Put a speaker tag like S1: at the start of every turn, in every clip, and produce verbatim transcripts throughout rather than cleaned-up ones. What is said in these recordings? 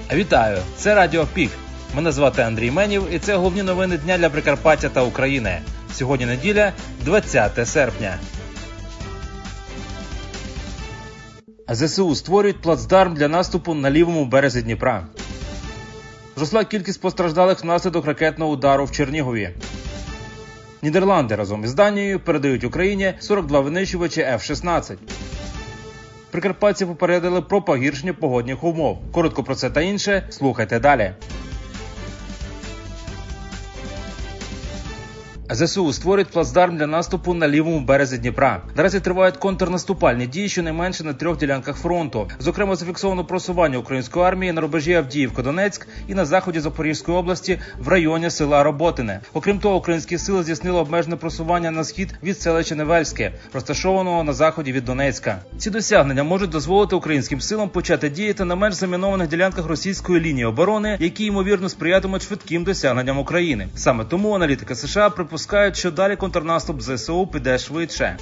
S1: Вітаю! Це Радіо Пік. Мене звати Андрій Менів і це головні новини дня для Прикарпаття та України. Сьогодні неділя, двадцяте серпня. ЗСУ створюють плацдарм для наступу на лівому березі Дніпра. Зросла кількість постраждалих внаслідок ракетного удару в Чернігові. Нідерланди разом із Данією передають Україні сорок два винищувачі еф шістнадцять. Прикарпатці попередили про погіршення погодних умов. Коротко про це та інше слухайте далі. ЗСУ створюють плацдарм для наступу на лівому березі Дніпра. Наразі тривають контрнаступальні дії щонайменше на трьох ділянках фронту. Зокрема, зафіксовано просування української армії на рубежі Авдіївка-Донецьк і на заході Запорізької області в районі села Роботине. Окрім того, українські сили здійснили обмежене просування на схід від селища Невельське, розташованого на заході від Донецька. Ці досягнення можуть дозволити українським силам почати діяти на менш замінованих ділянках російської лінії оборони, які, ймовірно, сприятимуть швидким досягненням України. Саме тому аналітики США припускають, Пускають, що далі контрнаступ ЗСУ піде швидше.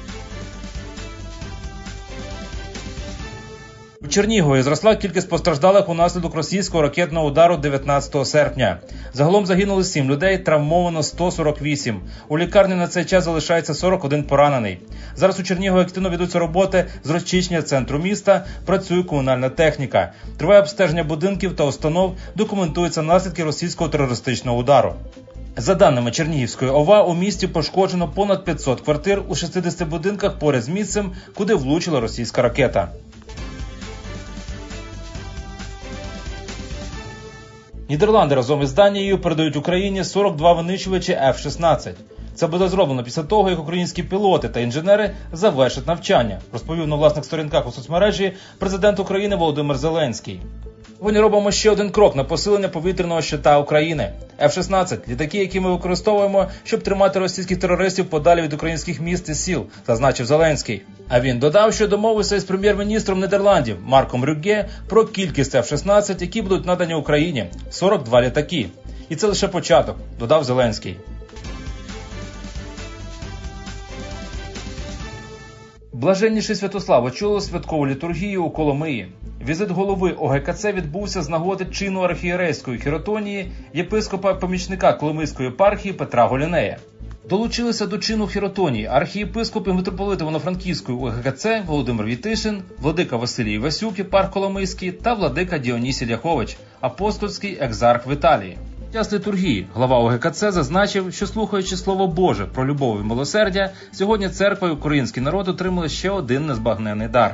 S1: У Чернігові зросла кількість постраждалих унаслідок російського ракетного удару дев'ятнадцятого серпня. Загалом загинули сім людей, травмовано сто сорок вісім. У лікарні на цей час залишається сорок один поранений. Зараз у Чернігові активно ведуться роботи з розчищення центру міста, працює комунальна техніка. Триває обстеження будинків та установ, документуються наслідки російського терористичного удару. За даними Чернігівської ОВА, у місті пошкоджено понад п'ятсот квартир у шістдесяти будинках поряд з місцем, куди влучила російська ракета. Нідерланди разом із Данією передають Україні сорок два винищувачі еф шістнадцять. Це буде зроблено після того, як українські пілоти та інженери завершать навчання, розповів на власних сторінках у соцмережі президент України Володимир Зеленський. Сьогодні робимо ще один крок на посилення повітряного щита України. еф шістнадцять – літаки, які ми використовуємо, щоб тримати російських терористів подалі від українських міст і сіл, зазначив Зеленський. А він додав, що домовився із прем'єр-міністром Нідерландів Марком Рюгге про кількість еф шістнадцять, які будуть надані Україні – сорок два літаки. І це лише початок, додав Зеленський. Блаженніший Святослав очолив святкову літургію у Коломиї. Візит голови о ге ка це відбувся з нагоди чину архієрейської хіротонії єпископа-помічника Коломийської єпархії Петра Голінея. Долучилися до чину хіротонії архієпископ і митрополит Івано-Франківської о ге ка це Володимир Війтишин, владика Василій Івасюк, єпарх Коломийський та владика Діонісій Ляхович, апостольський екзарх в Італії. Під час літургії глава о ге ка це зазначив, що слухаючи Слово Боже про любов і милосердя, сьогодні церква і український народ отримали ще один незбагненний дар.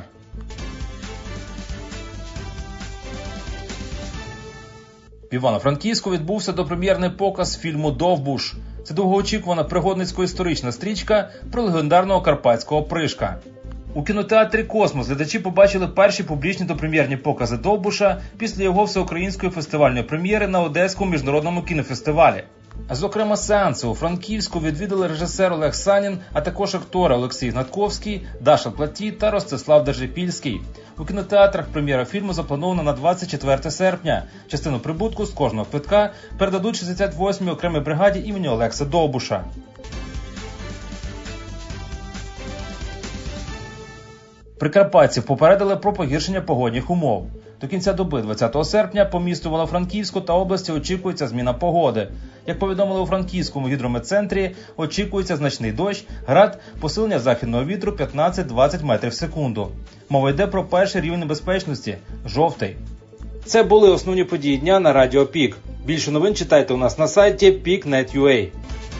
S1: В Івано-Франківську відбувся допрем'єрний показ фільму «Довбуш». Це довгоочікувана пригодницько-історична стрічка про легендарного карпатського опришка. У кінотеатрі «Космос» глядачі побачили перші публічні допрем'єрні покази Довбуша після його всеукраїнської фестивальної прем'єри на Одеському міжнародному кінофестивалі. Зокрема, сеанси у Франківську відвідали режисер Олег Санін, а також актори Олексій Гнатковський, Даша Платі та Ростислав Держипільський. У кінотеатрах прем'єра фільму запланована на двадцять четверте серпня. Частину прибутку з кожного квитка передадуть шістдесят восьмій окремій бригаді імені Олекса Довбуша. Прикарпатців попередили про погіршення погодних умов. До кінця доби двадцятого серпня по місту Івано-Франківську та області очікується зміна погоди. Як повідомили у Франківському гідрометцентрі, очікується значний дощ, град, посилення західного вітру п'ятнадцять-двадцять метрів в секунду. Мова йде про перший рівень небезпечності – жовтий. Це були основні події дня на Радіо Пік. Більше новин читайте у нас на сайті пік крапка нет крапка ю а.